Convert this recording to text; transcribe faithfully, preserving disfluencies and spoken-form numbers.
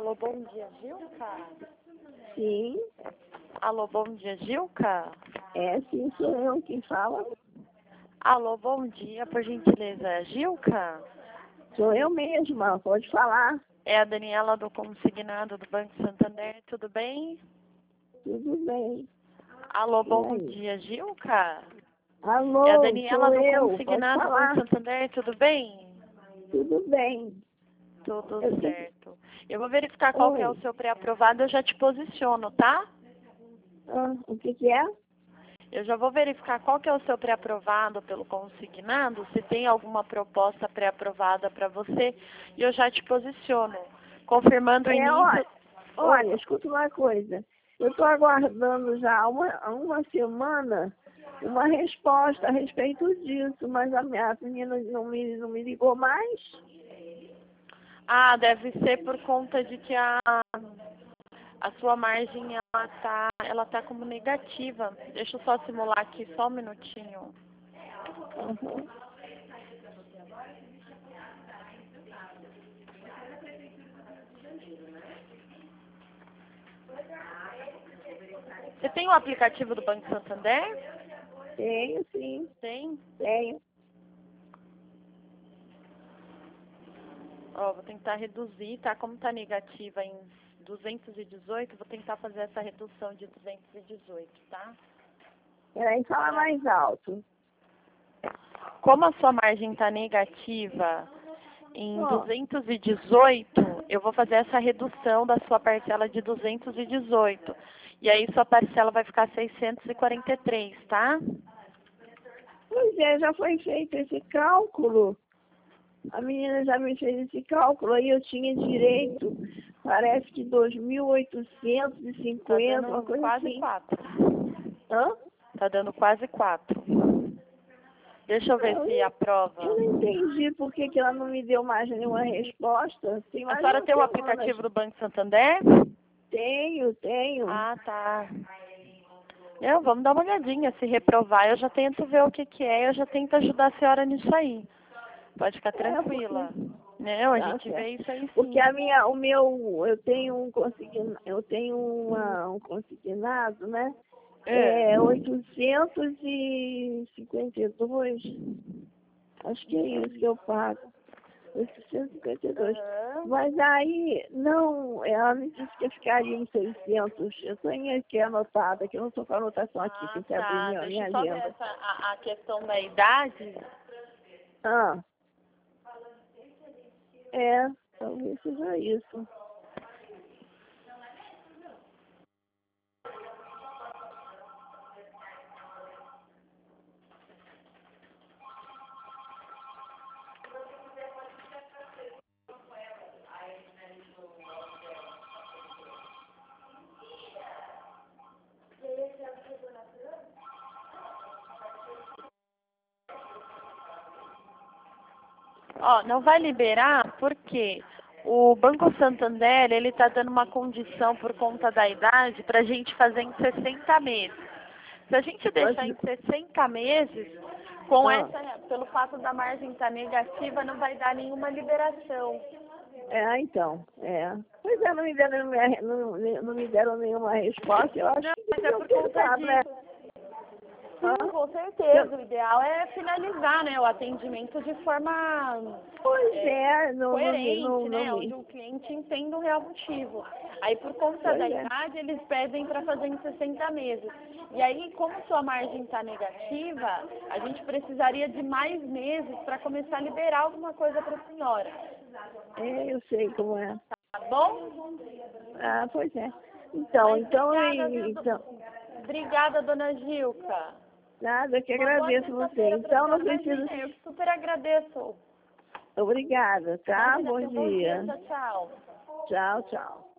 Alô, bom dia, Gilca? Sim, Alô, bom dia, Gilca? é sim, sou eu quem fala. Alô, bom dia, por gentileza, Gilca? Sou eu mesma, pode falar. É a Daniela do Consignado do Banco Santander, tudo bem? Tudo bem. Alô, E bom aí? dia, Gilca? Alô, É a Daniela sou do eu, pode Consignado do Banco falar. Santander, tudo bem? Tudo bem. Tudo Eu tenho... certo. Eu vou verificar qual que é o Oi, seu pré-aprovado, eu já te posiciono, tá? ah, o que que é? Eu já vou verificar qual que é o seu pré-aprovado pelo consignado, se tem alguma proposta pré-aprovada para você, e eu já te posiciono. Confirmando o É, início... olha, Oi, olha, escuta uma coisa. Eu estou aguardando já há uma, há uma semana uma resposta a respeito disso, mas a minha menina não me, não me ligou mais. ah, deve ser por conta de que a, a sua margem ela tá, ela tá como negativa. Deixa eu só simular aqui, só um minutinho. Uhum. Você tem o aplicativo do Banco Santander? Tenho, sim, Tem? tenho. Ó, vou tentar reduzir, tá? Como tá negativa em duzentos e dezoito, vou tentar fazer essa redução de duzentos e dezoito, tá? Peraí, fala mais alto. Como a sua margem está negativa em Ó, duzentos e dezoito, eu vou fazer essa redução da sua parcela de duzentos e dezoito. E aí sua parcela vai ficar seiscentos e quarenta e três, tá? pois é, já foi feito esse cálculo. A menina já me fez esse cálculo, aí eu tinha direito, parece que dois mil oitocentos e Tá cinquenta, uma dando coisa quase assim. quatro. Hã? Tá dando quase quatro. Deixa eu ver Eu, se aprova. eu não entendi por que, que ela não me deu mais nenhuma resposta. Tem A mais de senhora uma tem o semana. aplicativo do Banco Santander? Tenho, tenho. Ah, tá. Não, vamos dar uma olhadinha. Se reprovar, eu já tento ver o que que é, eu já tento ajudar a senhora nisso aí. Pode ficar É, porque... tranquila. Não, a Tá gente vê certo. isso aí Porque sim. a minha, o meu, eu tenho um consignado, eu tenho uma, um consignado, né? É. É oitocentos e cinquenta e dois, acho que é isso que eu pago. oitocentos e cinquenta e dois. Aham. Mas aí, não, ela me disse que eu ficaria em seiscentos. Eu tenho aqui anotado, aqui eu não estou com a anotação aqui, Ah, tem que abrir tá. minha, Deixa minha eu só ver agenda. essa, a, a questão da idade. Ah, é, talvez seja isso. Ó, não vai liberar porque o Banco Santander, ele tá dando uma condição por conta da idade pra gente fazer em sessenta meses. Se a gente Mas, deixar em sessenta meses, com ah, essa, pelo fato da margem estar negativa, não vai dar nenhuma liberação. é, então, é. Pois é, não me deram, nenhuma- não, não me deram nenhuma resposta, eu acho Não, que mas é deviam por ter conta dado, né? disso. Hã? Sim, com Eu- certeza. O ideal é finalizar, né, o atendimento de forma Pois é, é, não, não me, não, coerente, não né, onde me. o cliente entenda o real motivo. Aí, por conta da Pois é. idade, eles pedem para fazer em sessenta meses. E aí, como sua margem está negativa, a gente precisaria de mais meses para começar a liberar alguma coisa para a senhora. É, eu sei como é. Tá bom? Ah, pois é. Então, Mas então, obrigada, e- viu? então, do- Obrigada, dona Gilca. nada, eu que Uma boa agradeço você. sexta-feira para a Então, não senhora. preciso. Imagina, eu que super agradeço. Obrigada, tá? Imagina, Bom tenha um bom dia. dia. Tchau, tchau. Tchau, tchau.